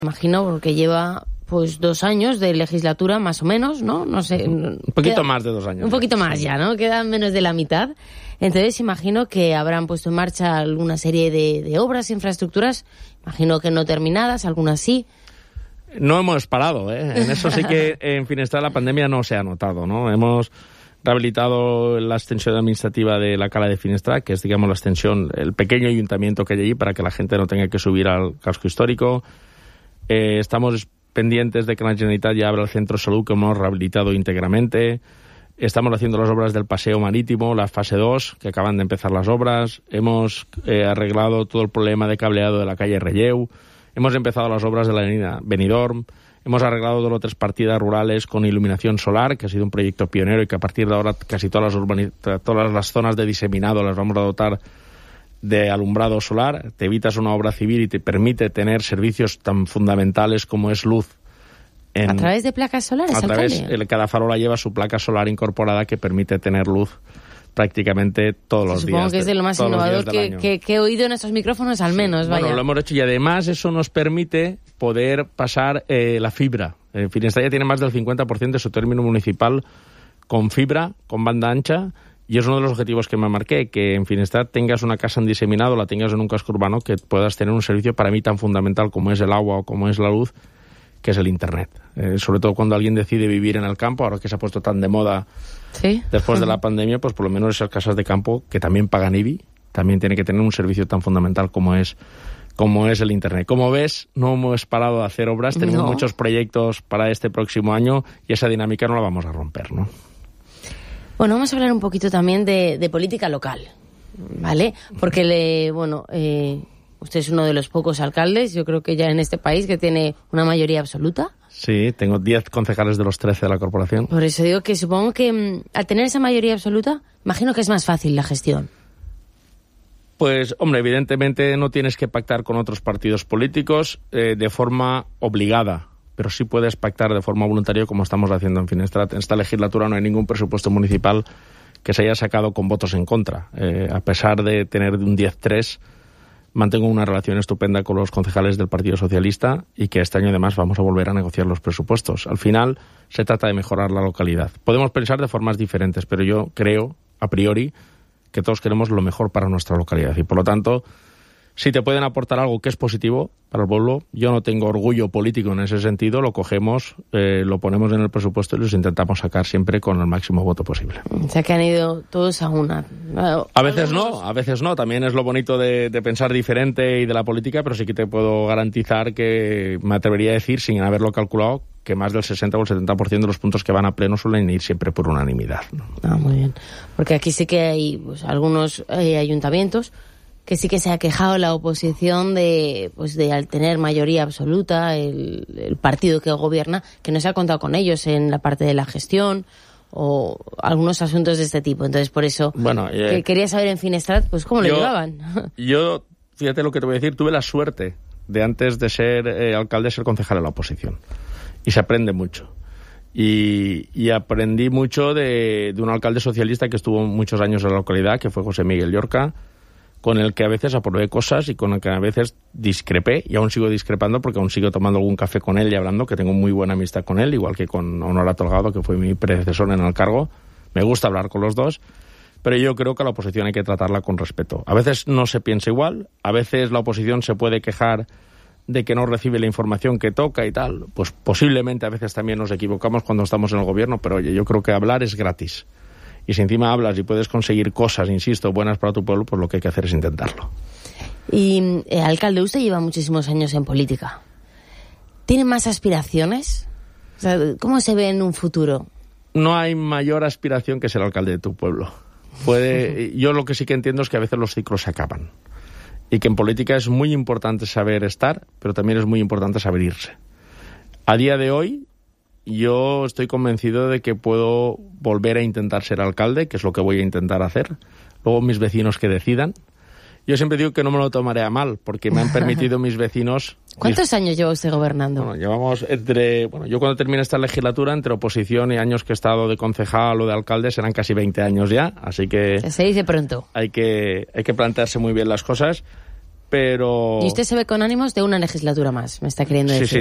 Imagino porque lleva pues 2 años de legislatura más o menos, ¿no? No sé. Un poquito más de 2 años. Un poquito más ya, ¿no? Quedan menos de la mitad. Entonces imagino que habrán puesto en marcha alguna serie de obras, infraestructuras, imagino que no terminadas, algunas sí. No hemos parado, ¿eh? En eso sí que en Finestrat la pandemia no se ha notado, ¿no? Hemos rehabilitado la extensión administrativa de la Cala de Finestrat, que es, digamos, la extensión, el pequeño ayuntamiento que hay allí para que la gente no tenga que subir al casco histórico. Estamos pendientes de que la Generalitat ya abra el centro de salud que hemos rehabilitado íntegramente. Estamos haciendo las obras del paseo marítimo, la fase 2, que acaban de empezar las obras. Hemos arreglado todo el problema de cableado de la calle Relleu. Hemos empezado las obras de la avenida Benidorm. Hemos arreglado 2 o 3 partidas rurales con iluminación solar, que ha sido un proyecto pionero y que a partir de ahora casi todas las zonas de diseminado las vamos a dotar de alumbrado solar. Te evitas una obra civil y te permite tener servicios tan fundamentales como es luz. ¿A través de placas solares, alcalde? Cada farola lleva su placa solar incorporada que permite tener luz prácticamente todos los días. Supongo que es de lo más innovador que he oído en estos micrófonos, al menos. Bueno, vaya. lo hemos hecho y además eso nos permite poder pasar la fibra. Finestrat ya tiene más del 50% de su término municipal con fibra, con banda ancha. Y es uno de los objetivos que me marqué, que en Finestrat tengas una casa en diseminado, la tengas en un casco urbano, que puedas tener un servicio para mí tan fundamental como es el agua o como es la luz, que es el Internet. Sobre todo cuando alguien decide vivir en el campo, ahora que se ha puesto tan de moda después de la pandemia, pues por lo menos esas casas de campo que también pagan IBI, también tiene que tener un servicio tan fundamental como es el Internet. Como ves, no hemos parado de hacer obras, tenemos muchos proyectos para este próximo año y esa dinámica no la vamos a romper, ¿no? Bueno, vamos a hablar un poquito también de política local, ¿vale? Porque, usted es uno de los pocos alcaldes, yo creo que ya en este país, que tiene una mayoría absoluta. Sí, tengo 10 concejales de los 13 de la corporación. Por eso digo que supongo que al tener esa mayoría absoluta, imagino que es más fácil la gestión. Pues, hombre, evidentemente no tienes que pactar con otros partidos políticos de forma obligada, pero sí puedes pactar de forma voluntaria como estamos haciendo en Finestrat. En esta legislatura no hay ningún presupuesto municipal que se haya sacado con votos en contra. A pesar de tener un 10-3, mantengo una relación estupenda con los concejales del Partido Socialista y que este año además vamos a volver a negociar los presupuestos. Al final se trata de mejorar la localidad. Podemos pensar de formas diferentes, pero yo creo, a priori, que todos queremos lo mejor para nuestra localidad y por lo tanto, si te pueden aportar algo que es positivo para el pueblo, yo no tengo orgullo político en ese sentido, lo cogemos, lo ponemos en el presupuesto y los intentamos sacar siempre con el máximo voto posible. O sea que han ido todos a una. A veces no, también es lo bonito de pensar diferente y de la política, pero sí que te puedo garantizar que me atrevería a decir, sin haberlo calculado, que más del 60 o el 70% de los puntos que van a pleno suelen ir siempre por unanimidad, ¿no? Ah, muy bien. Porque aquí sí que hay algunos ayuntamientos que sí que se ha quejado la oposición de al tener mayoría absoluta el partido que gobierna, que no se ha contado con ellos en la parte de la gestión o algunos asuntos de este tipo. Entonces, por eso que quería saber en Finestrat, pues cómo lo llevaban. Yo, fíjate lo que te voy a decir, tuve la suerte de antes de ser alcalde ser concejal en la oposición. Y se aprende mucho. Y aprendí mucho de un alcalde socialista que estuvo muchos años en la localidad, que fue José Miguel Llorca, con el que a veces aprobé cosas y con el que a veces discrepé, y aún sigo discrepando porque aún sigo tomando algún café con él y hablando, que tengo muy buena amistad con él, igual que con Honorato Delgado, que fue mi predecesor en el cargo. Me gusta hablar con los dos, pero yo creo que a la oposición hay que tratarla con respeto. A veces no se piensa igual, a veces la oposición se puede quejar de que no recibe la información que toca y tal. Pues posiblemente a veces también nos equivocamos cuando estamos en el gobierno, pero oye, yo creo que hablar es gratis. Y si encima hablas y puedes conseguir cosas, insisto, buenas para tu pueblo, pues lo que hay que hacer es intentarlo. Y, alcalde, usted lleva muchísimos años en política. ¿Tiene más aspiraciones? O sea, ¿cómo se ve en un futuro? No hay mayor aspiración que ser alcalde de tu pueblo. Yo lo que sí que entiendo es que a veces los ciclos se acaban. Y que en política es muy importante saber estar, pero también es muy importante saber irse. A día de hoy, yo estoy convencido de que puedo volver a intentar ser alcalde, que es lo que voy a intentar hacer. Luego mis vecinos que decidan. Yo siempre digo que no me lo tomaré a mal, porque me han permitido mis vecinos... ¿Cuántos años lleva usted gobernando? Bueno, llevamos yo cuando termine esta legislatura, entre oposición y años que he estado de concejal o de alcalde, serán casi 20 años ya, así que... Se dice pronto. Hay que plantearse muy bien las cosas. pero... Y usted se ve con ánimos de una legislatura más, me está queriendo decir. Sí,